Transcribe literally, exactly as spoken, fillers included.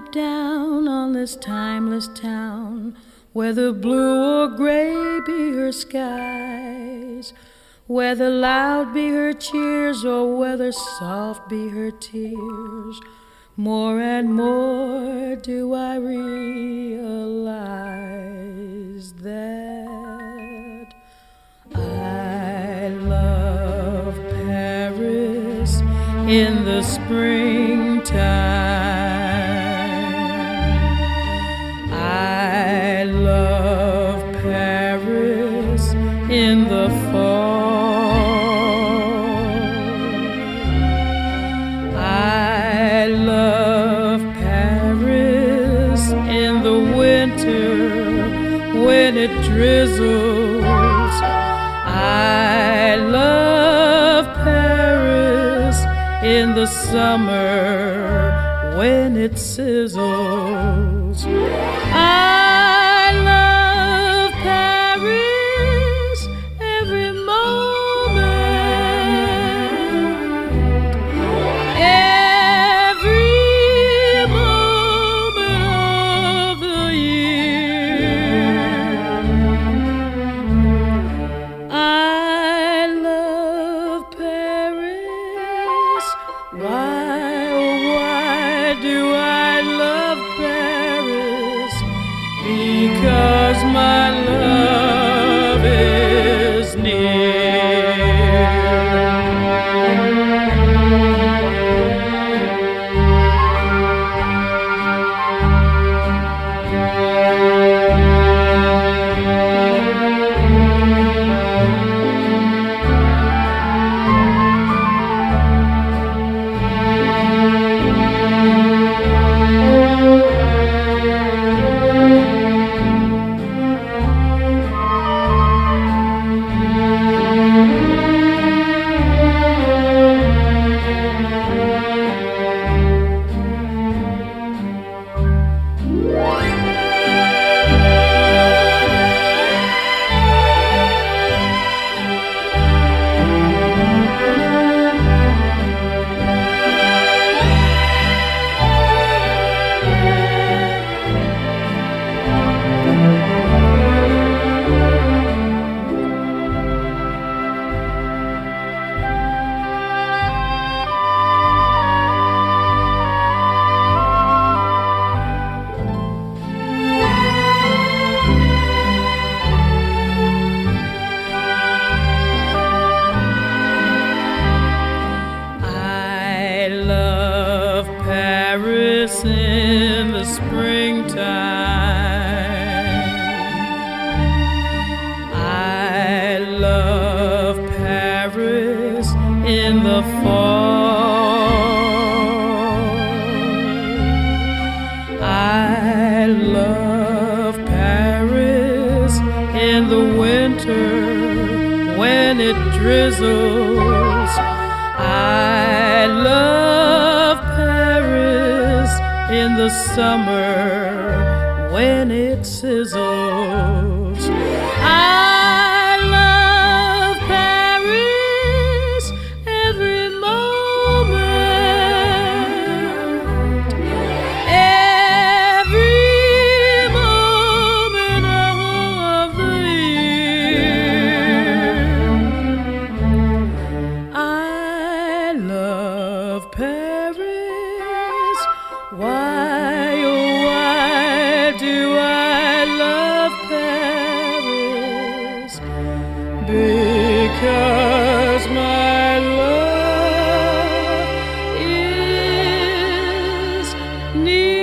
look down on this timeless town, whether blue or gray be her skies, whether loud be her cheers or whether soft be her tears, more and more do I realize that I love Paris in the springtime. I love Paris in the fall. I love Paris in the winter when it drizzles. I love Paris in the summer when it sizzles. I love Paris every moment, every moment of the year. I love Paris. Why, oh why do I love Paris? Because my love is near. Paris in the springtime. I love Paris in the fall. I love Paris in the winter when it drizzles. I love Paris in the summer when it sizzles. I love Paris every moment, every moment of the year. I love Paris. Why, oh why do I love Paris? Because my love is near.